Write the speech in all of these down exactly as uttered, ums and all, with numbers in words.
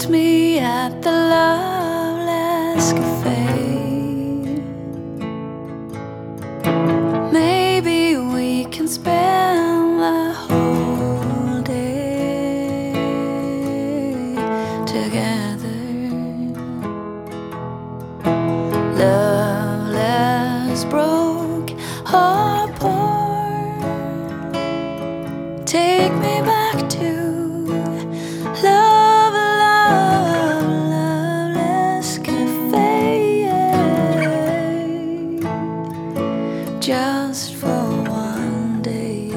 Meet me at the Loveless Cafe. Maybe we can spend the whole day together. Loveless broke apart. Take me back to love, love, Loveless Cafe, yeah. Just for one day.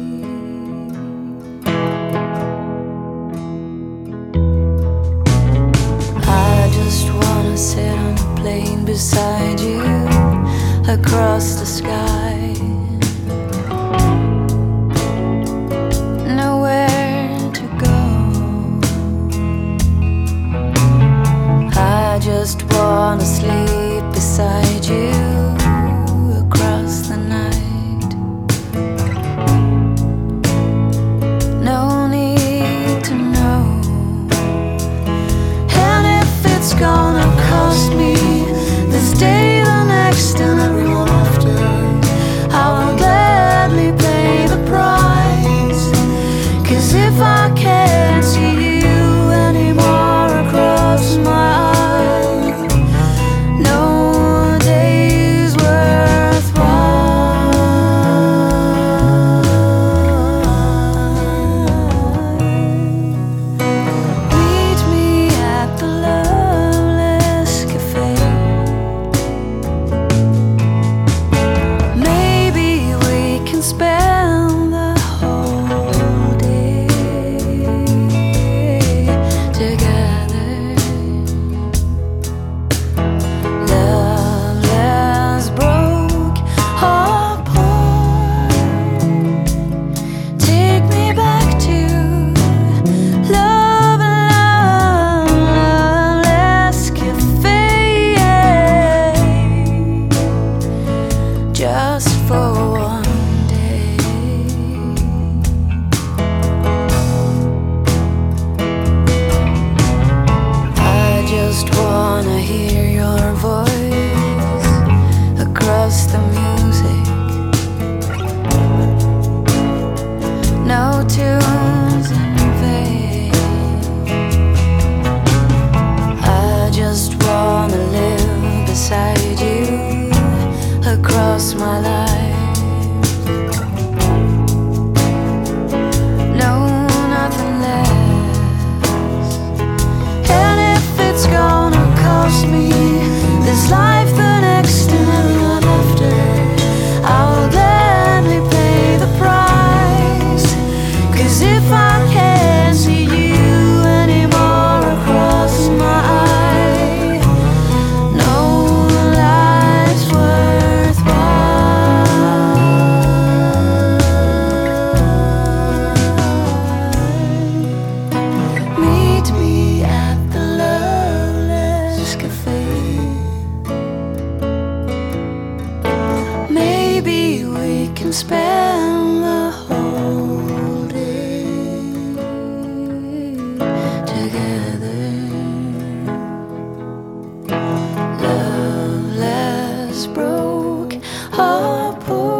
I just wanna sit on a plane beside you across the sky. Just wanna sleep beside you across the night. No need to know. And if it's gonna cost me this day, the next, and everyone after, I will gladly pay the price. 'Cause if I can't see you anymore across my just for one day. I just wanna hear your voice across the music. No tunes in vain. I just wanna live beside you across my life. No, nothing less. And if it's gonna cost me this life, the next, and everyone after, I will gladly pay the price. 'Cause if I can't see you anymore across my eye, no life's worth. Meet me at the Loveless Cafe. Maybe we can spend the whole day together. Loveless broke apart.